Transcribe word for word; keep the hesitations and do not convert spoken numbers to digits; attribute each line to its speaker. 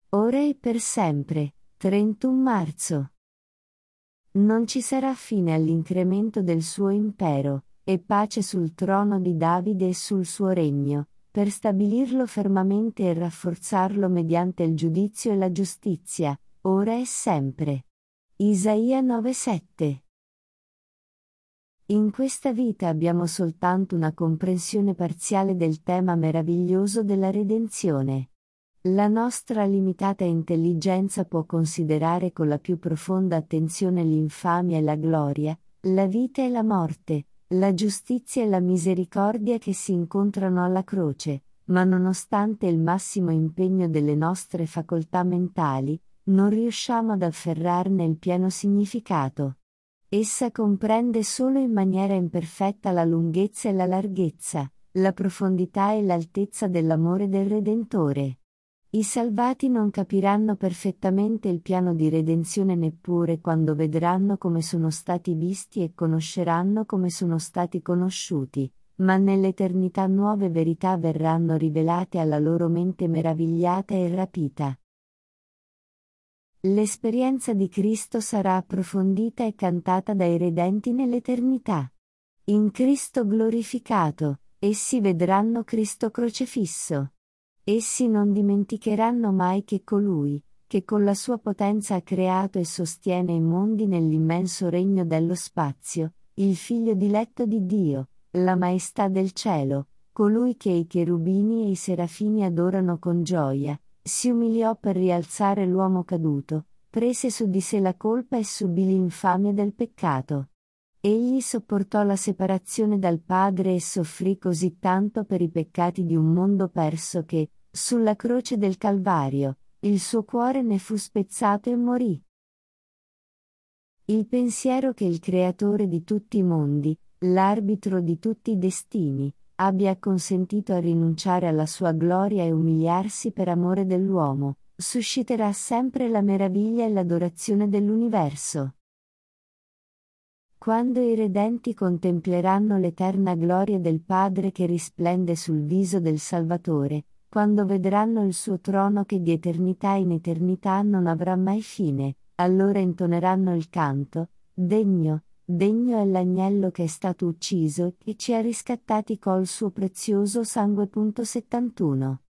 Speaker 1: ora e per sempre. trentuno marzo. Non ci sarà fine all'incremento del suo impero, e pace sul trono di Davide e sul suo regno, per stabilirlo fermamente e rafforzarlo mediante il giudizio e la giustizia, ora e sempre. Isaia nove sette. In questa vita abbiamo soltanto una comprensione parziale del tema meraviglioso della redenzione. La nostra limitata intelligenza può considerare con la più profonda attenzione l'infamia e la gloria, la vita e la morte, la giustizia e la misericordia che si incontrano alla croce, ma nonostante il massimo impegno delle nostre facoltà mentali, non riusciamo ad afferrarne il pieno significato. Essa comprende solo in maniera imperfetta la lunghezza e la larghezza, la profondità e l'altezza dell'amore del Redentore. I salvati non capiranno perfettamente il piano di redenzione neppure quando vedranno come sono stati visti e conosceranno come sono stati conosciuti, ma nell'eternità nuove verità verranno rivelate alla loro mente meravigliata e rapita. L'esperienza di Cristo sarà approfondita e cantata dai redenti nell'eternità. In Cristo glorificato, essi vedranno Cristo crocefisso. Essi non dimenticheranno mai che colui, che con la sua potenza ha creato e sostiene i mondi nell'immenso regno dello spazio, il Figlio diletto di Dio, la maestà del cielo, colui che i cherubini e i serafini adorano con gioia, si umiliò per rialzare l'uomo caduto, prese su di sé la colpa e subì l'infamia del peccato. Egli sopportò la separazione dal Padre e soffrì così tanto per i peccati di un mondo perso che, sulla croce del Calvario, il suo cuore ne fu spezzato e morì. Il pensiero che il Creatore di tutti i mondi, l'arbitro di tutti i destini, abbia acconsentito a rinunciare alla sua gloria e umiliarsi per amore dell'uomo, susciterà sempre la meraviglia e l'adorazione dell'universo. Quando i redenti contempleranno l'eterna gloria del Padre che risplende sul viso del Salvatore, quando vedranno il suo trono che di eternità in eternità non avrà mai fine, allora intoneranno il canto: degno, degno è l'agnello che è stato ucciso e ci ha riscattati col suo prezioso sangue. settantuno.